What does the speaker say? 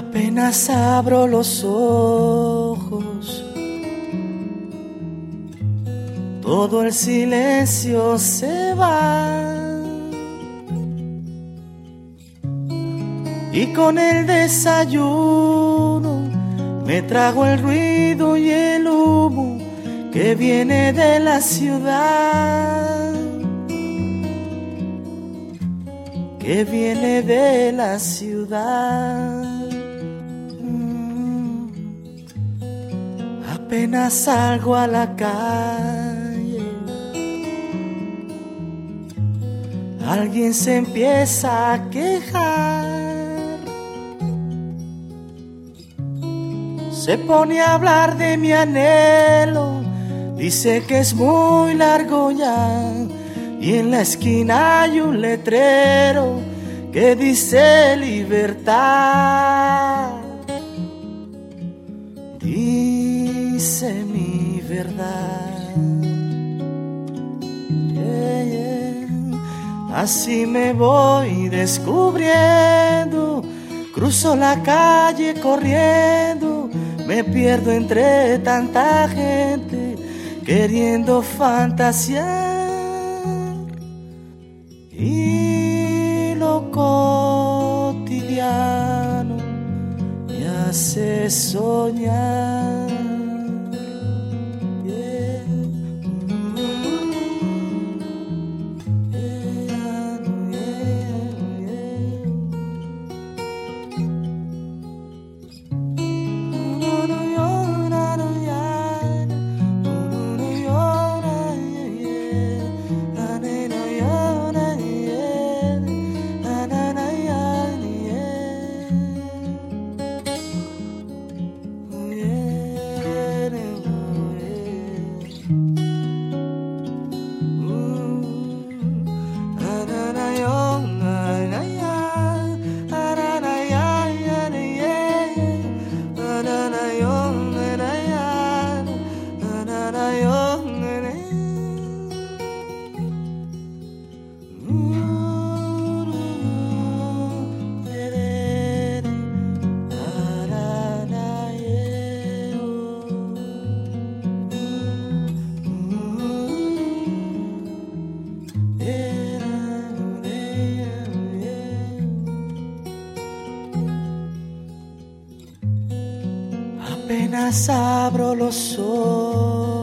Apenas abro los ojos, todo el silencio se va, y con el desayuno me trago el ruido y el humo que viene de la ciudad, que viene de la ciudad. Apenas salgo a la calle, alguien se empieza a quejar, se pone a hablar de mi anhelo, dice que es muy largo ya, y en la esquina hay un letrero que dice libertad. Dice mi verdad, yeah, yeah. Así me voy descubriendo, cruzo la calle corriendo, me pierdo entre tanta gente queriendo fantasear, y lo cotidiano me hace soñar. Apenas abro los ojos,